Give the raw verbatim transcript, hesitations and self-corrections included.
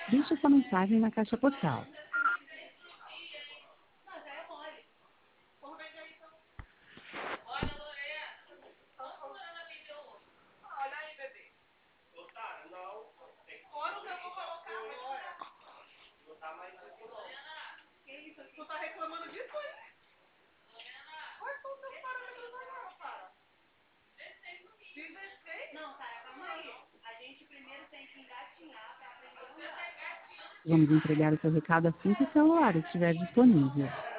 Deixe sua mensagem na caixa postal. Vamos entregar o seu recado assim que o celular estiver disponível.